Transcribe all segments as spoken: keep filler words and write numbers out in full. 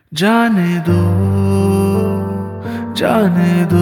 जाने दो, जाने दो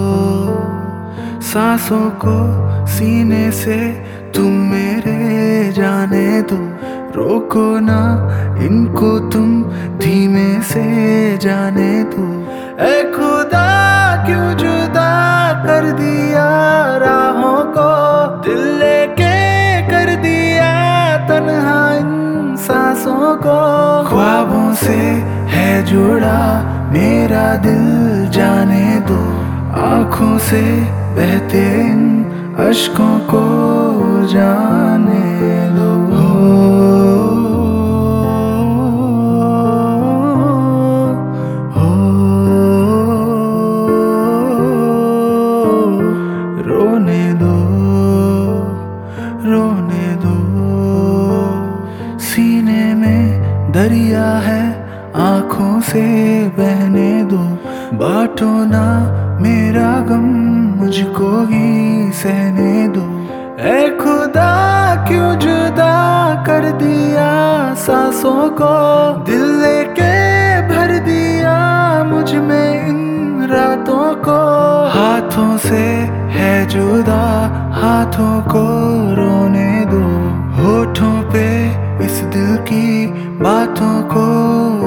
सांसों को सीने से तुम मेरे जाने दो। रोको ना इनको तुम धीमे से जाने दो। ऐ खुदा क्यों जुदा कर दिया राहों को, दिल लेके कर दिया तन्हा इन सांसों को। ख्वाबों से है जुड़ा मेरा दिल जाने दो, आँखों से बहते इन अश्कों को जाने दो। हो, रोने दो, रोने दो। सीने में दरिया है आँखों से बहने दो। बांटो ना मेरा गम मुझको ही सहने दो। ऐ खुदा क्यों जुदा कर दिया सांसों को, दिल लेके भर दिया मुझ में इन रातों को। हाथों से है जुदा हाथों को रोने दो, होठों पे इस दिल की बातों को